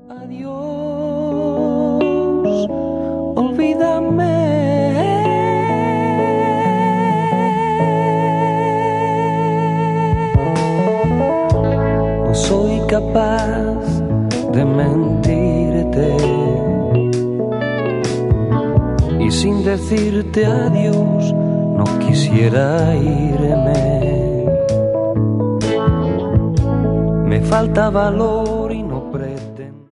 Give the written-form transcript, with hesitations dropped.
Adiós, olvídame. No soy capaz de mentirte y sin decirte adiós no quisiera irme. Me falta valor